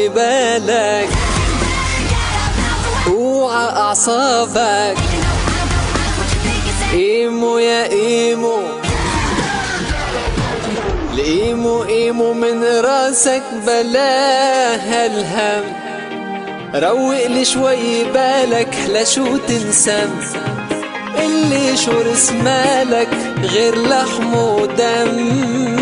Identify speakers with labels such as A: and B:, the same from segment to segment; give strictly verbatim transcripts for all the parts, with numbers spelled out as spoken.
A: خلي بالك اوعى اعصابك. ايمو يا ايمو، الايمو ايمو من راسك بلاها الهم. روق لي شوي بالك لا شو تنسم، اللي شو رسمالك غير لحم ودم.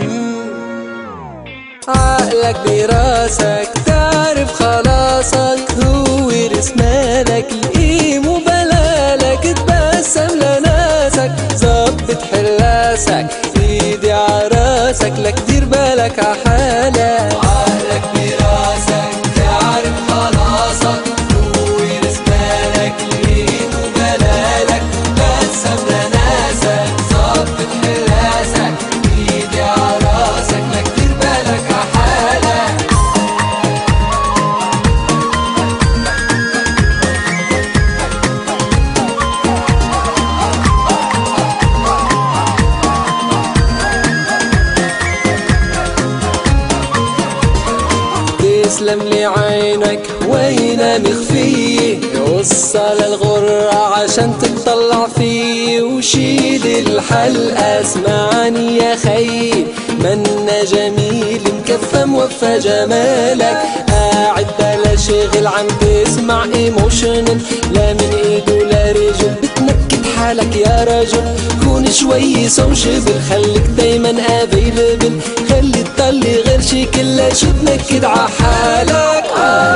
A: عقلك براسك تعرف خلاصك هو رسمالك. الايمو بلالك تبسم لناسك، ظبط حراسك ايدي عراسك، لا كتير بالك عحالك. عقلك براسك تعرف خلاصك هو رسمالك. الايمو بلالك تبسم لناسك، ظبط حراسك ايدي عراسك، لا كتير بالك عحالك. تسلم لي عينك وينها مخفية، قصة للغرة عشان تطلع فيه. وشيل الحلقة اسمعني يا خي، منا جميل مكفى موفى جمالك. قاعد بلا شغل عم تسمع ايموشنال، لا من ايده لا رجل بتنكد حالك يا رجل. كون شوي سوشيبل خليك دايما افيلبل، خلي تطلي غير شي كله شو تنكد عحالك.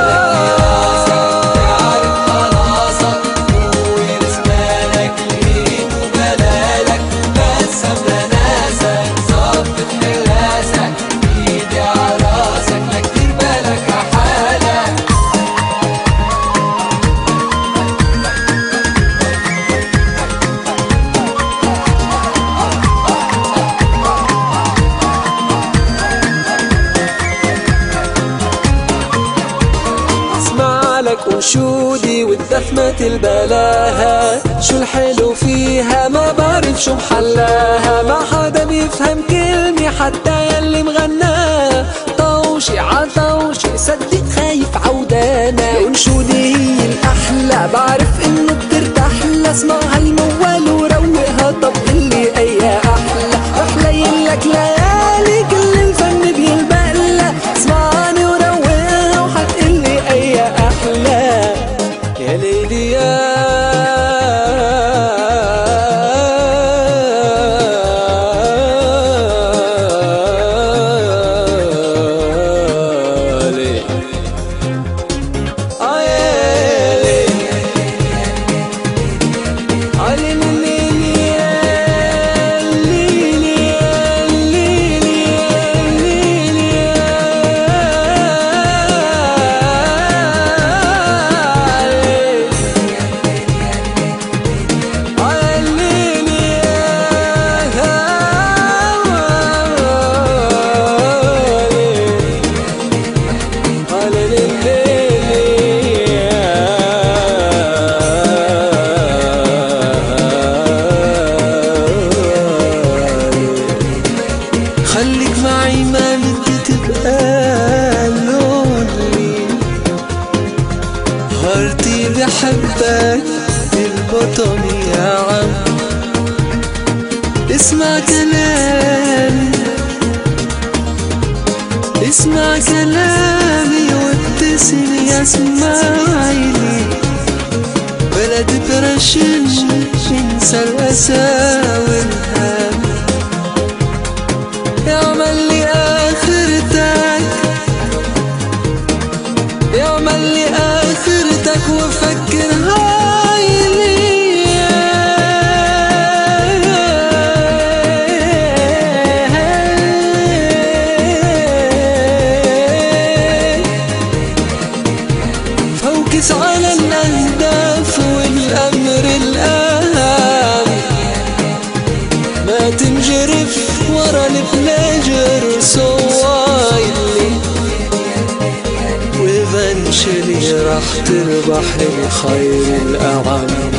A: انشودي والدفمة البلاها، شو الحلو فيها ما بعرف شو محلاها. ما حدا بيفهم كلمة حتى يلي مغناها، طوشي عطوشي صدق خايف عودانا. وانشودي هي الأحلى بعرف إنه بترتاحلى، اسمعها الموال وروقها. طب اللي أي أحلى أحلى يلك ليالي كل الفن بيلبقلها. اسمعني وروقها وحتقلي أي أحلى يا ليلي يا ليلي. آه يا ليلي آه ليلي خليك معي ما بدي تبقى لونلي. هارتي بحبك البطل يا عم، اسمع كلامي اسمع كلامي وابتسم يا اسماعيلي. بلد برشن انسى الأسى والهام، اعمل لي آخرتك اعمل لي آخرتك وفكر هايلي. فوكس على الأهداف والأمر الأهم، ما تنجرف ورا البلاجر صوايلي. وإيفنشلي راح تربح الخير الأعم.